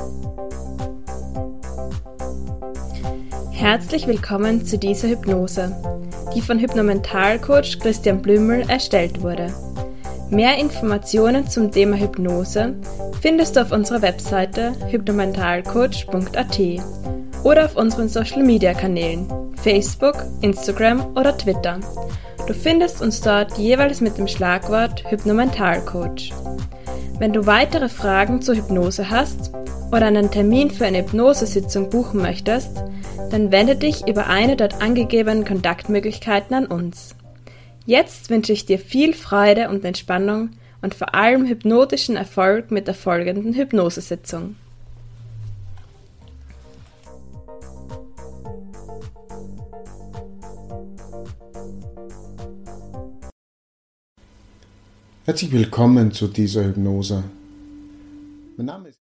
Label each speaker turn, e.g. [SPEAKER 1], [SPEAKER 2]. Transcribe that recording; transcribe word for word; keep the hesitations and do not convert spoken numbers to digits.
[SPEAKER 1] Herzlich willkommen zu dieser Hypnose, die von Hypnomentalcoach Christian Blümel erstellt wurde. Mehr Informationen zum Thema Hypnose findest du auf unserer Webseite hypnomentalcoach punkt a t oder auf unseren Social Media Kanälen Facebook, Instagram oder Twitter. Du findest uns dort jeweils mit dem Schlagwort Hypnomentalcoach. Wenn du weitere Fragen zur Hypnose hast oder einen Termin für eine Hypnosesitzung buchen möchtest, dann wende dich über eine dort angegebenen Kontaktmöglichkeiten an uns. Jetzt wünsche ich dir viel Freude und Entspannung und vor allem hypnotischen Erfolg mit der folgenden Hypnosesitzung.
[SPEAKER 2] Herzlich willkommen zu dieser Hypnose. Mein Name ist